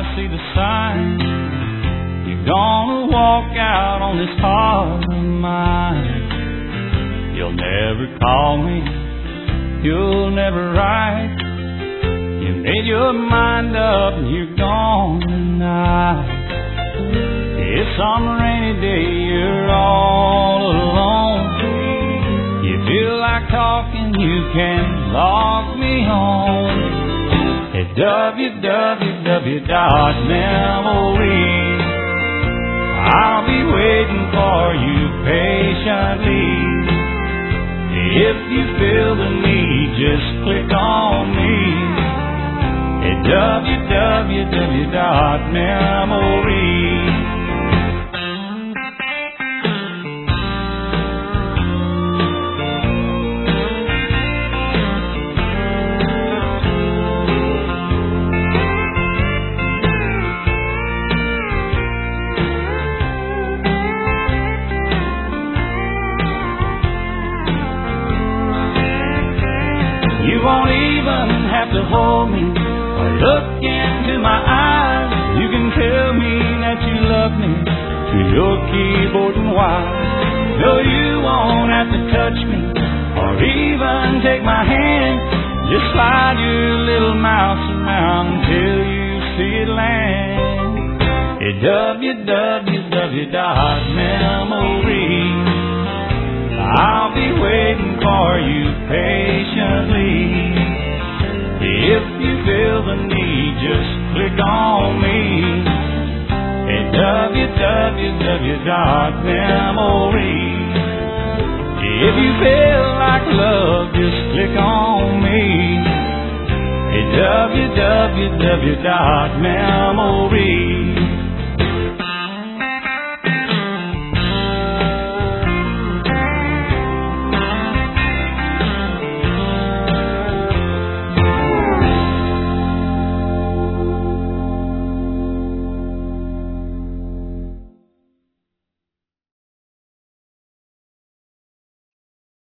I see the sign. You're gonna walk out on this heart of mine. You'll never call me, you'll never write. You made your mind up and you're gone tonight. It's on a rainy day, you're all alone. You feel like talking, you can log me home at www.memory. I'll be waiting for you patiently. If you feel the need, just click on me at www.memory. You won't even have to hold me or look into my eyes. You can tell me that you love me through your keyboard and wires. No, you won't have to touch me or even take my hand. Just slide your little mouse around until you see it land at www.memory. I'll be waiting for you patiently. If you feel the need, just click on me at www.memory. If you feel like love, just click on me at www.memory.